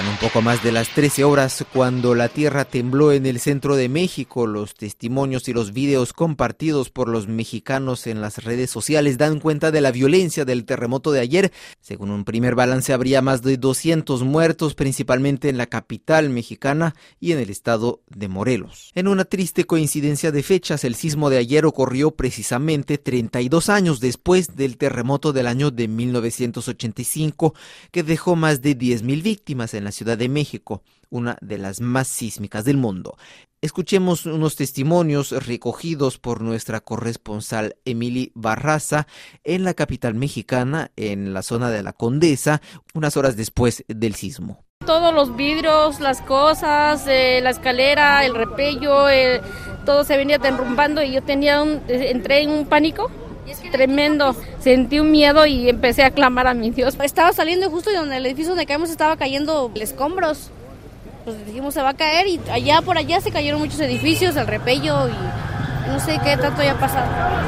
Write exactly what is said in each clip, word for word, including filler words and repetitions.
Eran un poco más de las trece horas cuando la tierra tembló en el centro de México. Los testimonios y los videos compartidos por los mexicanos en las redes sociales dan cuenta de la violencia del terremoto de ayer. Según un primer balance, habría más de doscientos muertos, principalmente en la capital mexicana y en el estado de Morelos. En una triste coincidencia de fechas, el sismo de ayer ocurrió precisamente treinta y dos años después del terremoto del año de mil novecientos ochenta y cinco, que dejó más de diez mil víctimas en la Ciudad de México, una de las más sísmicas del mundo. Escuchemos unos testimonios recogidos por nuestra corresponsal Emily Barraza en la capital mexicana, en la zona de la Condesa, unas horas después del sismo. Todos los vidrios, las cosas, eh, la escalera, el repello, eh, todo se venía derrumbando y yo tenía un, entré en un pánico tremendo. Sentí un miedo y empecé a clamar a mi Dios. Estaba saliendo justo y donde el edificio donde caímos estaba cayendo escombros. Pues dijimos se va a caer y allá por allá se cayeron muchos edificios, el repello y no sé qué tanto haya pasado.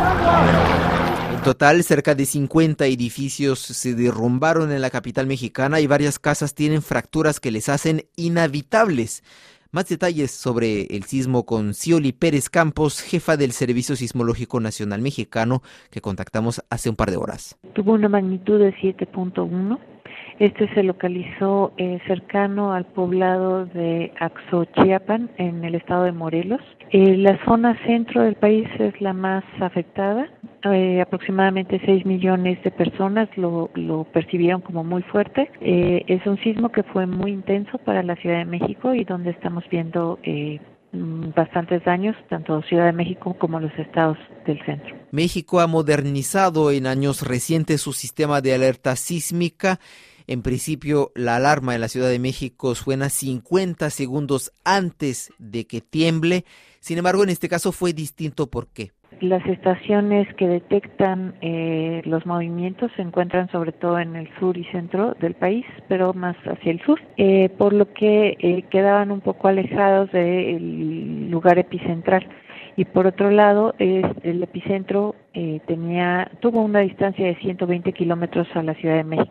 En total, cerca de cincuenta edificios se derrumbaron en la capital mexicana y varias casas tienen fracturas que les hacen inhabitables. Más detalles sobre el sismo con Scioli Pérez Campos, jefa del Servicio Sismológico Nacional Mexicano, que contactamos hace un par de horas. Tuvo una magnitud de siete punto uno. Este se localizó eh, cercano al poblado de Axochiapan, en el estado de Morelos. Eh, la zona centro del país es la más afectada. Eh, aproximadamente seis millones de personas lo, lo percibieron como muy fuerte. Eh, es un sismo que fue muy intenso para la Ciudad de México y donde estamos viendo eh, bastantes daños, tanto Ciudad de México como los estados del centro. México ha modernizado en años recientes su sistema de alerta sísmica. En principio, la alarma en la Ciudad de México suena cincuenta segundos antes de que tiemble. Sin embargo, en este caso fue distinto. ¿Por qué? Las estaciones que detectan eh, los movimientos se encuentran sobre todo en el sur y centro del país, pero más hacia el sur, eh, por lo que eh, quedaban un poco alejados del lugar epicentral. Y por otro lado, es, el epicentro eh, tenía tuvo una distancia de ciento veinte kilómetros a la Ciudad de México.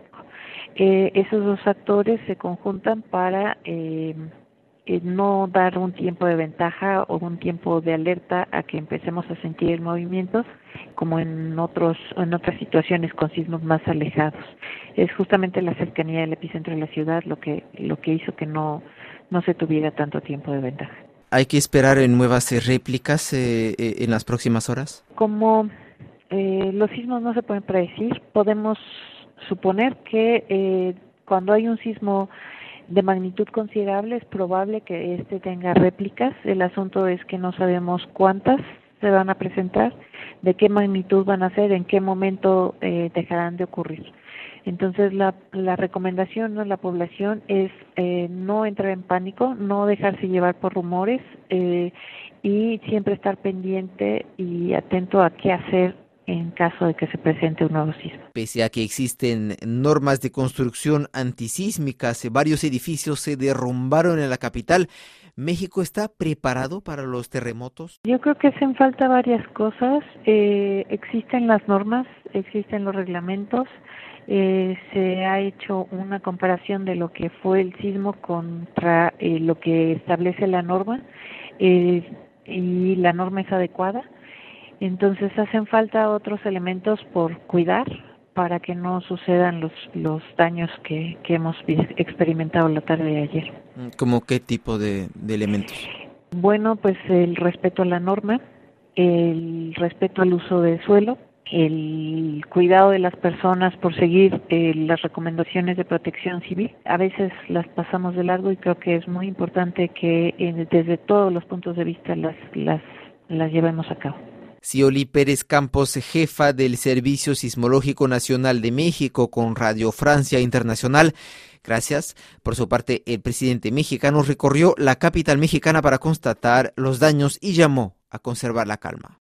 Eh, esos dos factores se conjuntan para eh, eh, no dar un tiempo de ventaja o un tiempo de alerta a que empecemos a sentir el movimiento, como en otros en otras situaciones con sismos más alejados. Es justamente la cercanía del epicentro de la ciudad lo que lo que hizo que no no se tuviera tanto tiempo de ventaja. ¿Hay que esperar en nuevas réplicas eh, eh, en las próximas horas? Como eh, los sismos no se pueden predecir, podemos suponer que eh, cuando hay un sismo de magnitud considerable es probable que este tenga réplicas. El asunto es que no sabemos cuántas se van a presentar, de qué magnitud van a ser, en qué momento eh, dejarán de ocurrir. Entonces la, la recomendación a la población es eh, no entrar en pánico, no dejarse llevar por rumores eh, y siempre estar pendiente y atento a qué hacer en caso de que se presente un nuevo sismo. Pese a que existen normas de construcción antisísmicas, varios edificios se derrumbaron en la capital. ¿México está preparado para los terremotos? Yo creo que hacen falta varias cosas. Eh, existen las normas, existen los reglamentos. Eh, se ha hecho una comparación de lo que fue el sismo contra eh, lo que establece la norma eh, y la norma es adecuada. Entonces hacen falta otros elementos por cuidar para que no sucedan los los daños que, que hemos experimentado la tarde de ayer. ¿Cómo qué tipo de, de elementos? Bueno, pues el respeto a la norma, el respeto al uso del suelo, el cuidado de las personas por seguir eh, las recomendaciones de protección civil. A veces las pasamos de largo y creo que es muy importante que eh, desde todos los puntos de vista las las las llevemos a cabo. Scioli Pérez Campos, jefa del Servicio Sismológico Nacional de México con Radio Francia Internacional. Gracias. Por su parte, el presidente mexicano recorrió la capital mexicana para constatar los daños y llamó a conservar la calma.